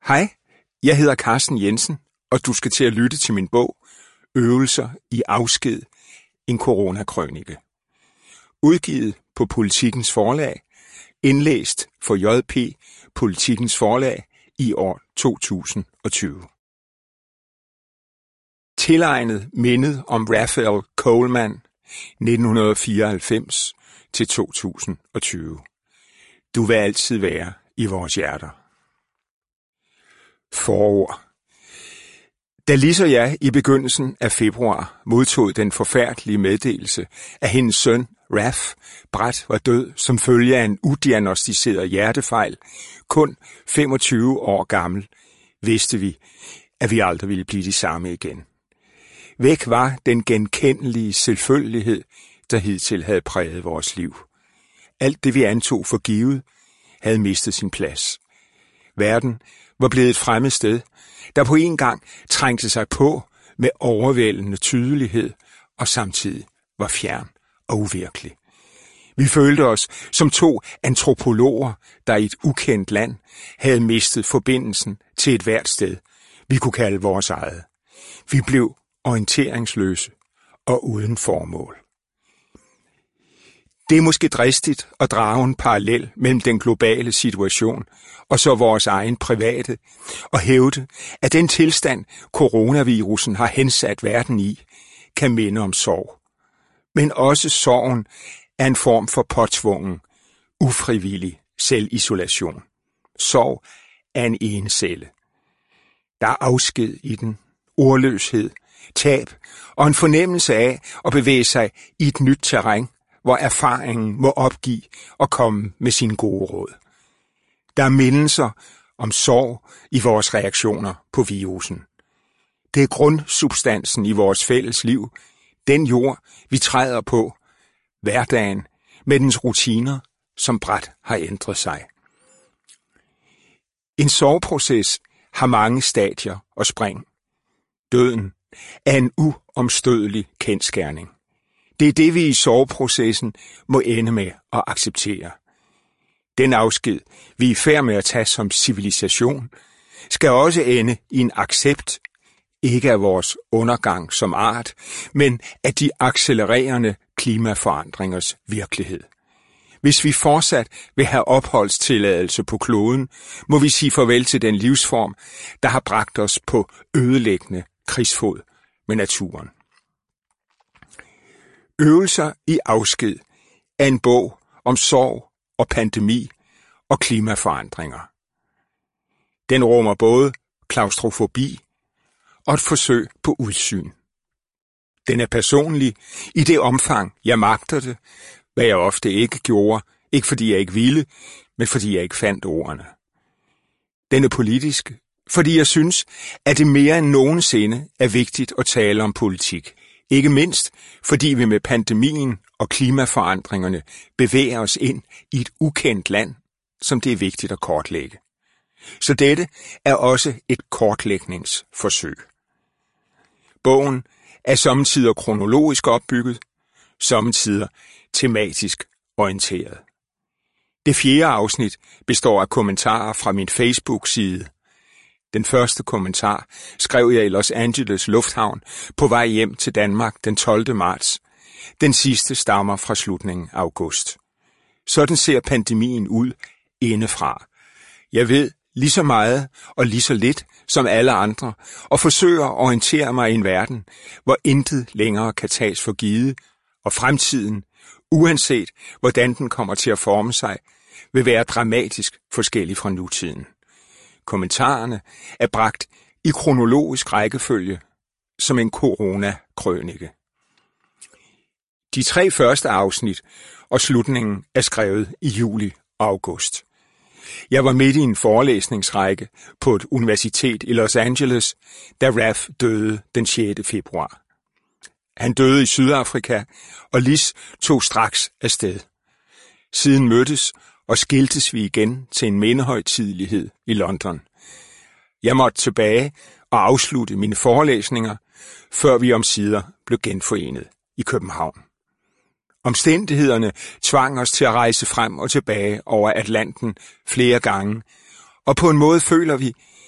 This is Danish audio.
Hej, jeg hedder Carsten Jensen, og du skal til at lytte til min bog, Øvelser i afsked, en coronakrønike. Udgivet på Politikens Forlag, indlæst for JP Politikens Forlag i år 2020. Tilegnet mindet om Raphael Coleman 1994 til 2020. Du vil altid være i vores hjerter. Forord. Da Lis og jeg i begyndelsen af februar modtog den forfærdelige meddelelse, at hendes søn, Raph, brat var død som følge af en udiagnosticeret hjertefejl, kun 25 år gammel, vidste vi, at vi aldrig ville blive de samme igen. Væk var den genkendelige selvfølgelighed, der hidtil havde præget vores liv. Alt det vi antog for givet, havde mistet sin plads. Verden var blevet et fremmed sted, der på en gang trængte sig på med overvældende tydelighed og samtidig var fjern og uvirkelig. Vi følte os som to antropologer, der i et ukendt land havde mistet forbindelsen til et hvert sted, vi kunne kalde vores eget. Vi blev orienteringsløse og uden formål. Det er måske dristigt at drage en parallel mellem den globale situation og så vores egen private, og hævde, at den tilstand, coronavirusen har hensat verden i, kan minde om sorg. Men også sorgen er en form for påtvungen, ufrivillig selvisolation. Sorg er en encelle. Der er afsked i den, ordløshed, tab og en fornemmelse af at bevæge sig i et nyt terræn, hvor erfaringen må opgive og komme med sine gode råd. Der er mindelser om sorg i vores reaktioner på virusen. Det er grundsubstansen i vores fælles liv, den jord, vi træder på, hverdagen med dens rutiner, som brat har ændret sig. En sorgproces har mange stadier og spring. Døden er en uomstødelig kendsgerning. Det er det, vi i sorgprocessen må ende med at acceptere. Den afsked, vi er i færd med at tage som civilisation, skal også ende i en accept, ikke af vores undergang som art, men af de accelererende klimaforandringers virkelighed. Hvis vi fortsat vil have opholdstilladelse på kloden, må vi sige farvel til den livsform, der har bragt os på ødelæggende krigsfod med naturen. Øvelser i afsked er en bog om sorg og pandemi og klimaforandringer. Den rummer både klaustrofobi og et forsøg på udsyn. Den er personlig i det omfang, jeg magter det, hvad jeg ofte ikke gjorde, ikke fordi jeg ikke ville, men fordi jeg ikke fandt ordene. Den er politisk, fordi jeg synes, at det mere end nogensinde er vigtigt at tale om politik. Ikke mindst, fordi vi med pandemien og klimaforandringerne bevæger os ind i et ukendt land, som det er vigtigt at kortlægge. Så dette er også et kortlægningsforsøg. Bogen er sommetider kronologisk opbygget, sommetider tematisk orienteret. Det 4. afsnit består af kommentarer fra min Facebook-side. Den første kommentar skrev jeg i Los Angeles Lufthavn på vej hjem til Danmark den 12. marts. Den sidste stammer fra slutningen af august. Sådan ser pandemien ud indefra. Jeg ved lige så meget og lige så lidt som alle andre, og forsøger at orientere mig i en verden, hvor intet længere kan tages for givet, og fremtiden, uanset hvordan den kommer til at forme sig, vil være dramatisk forskellig fra nutiden. Kommentarerne er bragt i kronologisk rækkefølge som en coronakrønike. De 3 første afsnit og slutningen er skrevet i juli og august. Jeg var midt i en forelæsningsrække på et universitet i Los Angeles, da Raph døde den 6. februar. Han døde i Sydafrika, og Lis tog straks afsted. Siden mødtes og skiltes vi igen til en mindehøjtidelighed i London. Jeg måtte tilbage og afslutte mine forelæsninger, før vi omsider blev genforenet i København. Omstændighederne tvang os til at rejse frem og tilbage over Atlanten flere gange, og på en måde føler vi,